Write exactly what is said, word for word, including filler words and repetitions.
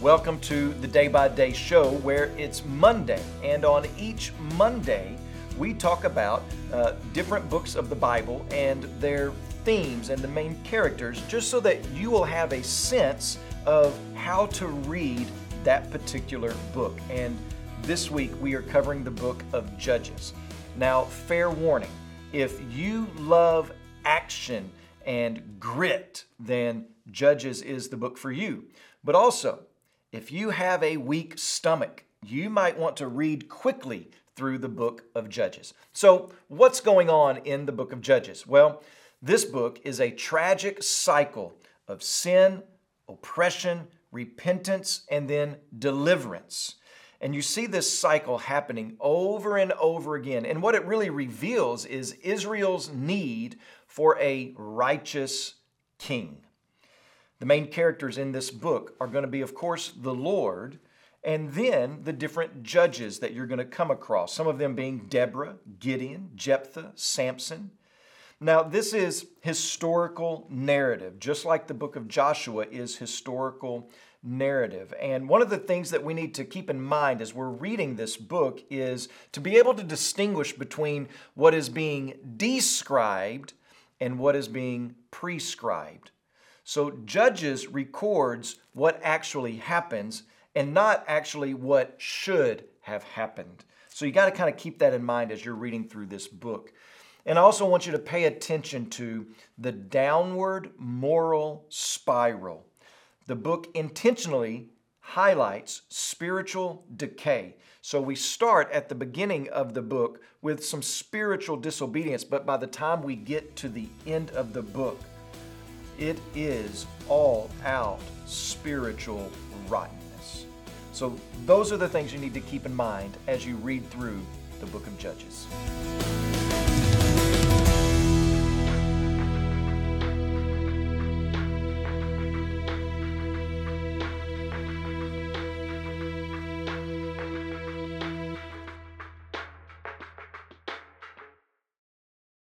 Welcome to the Day by Day show where it's Monday, and on each Monday we talk about uh, different books of the Bible and their themes and the main characters, just so that you will have a sense of how to read that particular book. And this week we are covering the book of Judges. Now, fair warning, if you love action and grit, then Judges is the book for you. But also, if you have a weak stomach, you might want to read quickly through the book of Judges. So, what's going on in the book of Judges? Well, this book is a tragic cycle of sin, oppression, repentance, and then deliverance. And you see this cycle happening over and over again. And what it really reveals is Israel's need for a righteous king. The main characters in this book are going to be, of course, the Lord, and then the different judges that you're going to come across, some of them being Deborah, Gideon, Jephthah, Samson. Now, this is historical narrative, just like the book of Joshua is historical narrative. And one of the things that we need to keep in mind as we're reading this book is to be able to distinguish between what is being described and what is being prescribed. So Judges records what actually happens and not actually what should have happened. So you got to kind of keep that in mind as you're reading through this book. And I also want you to pay attention to the downward moral spiral. The book intentionally highlights spiritual decay. So we start at the beginning of the book with some spiritual disobedience, but by the time we get to the end of the book, it is all out spiritual rottenness. So those are the things you need to keep in mind as you read through the book of Judges.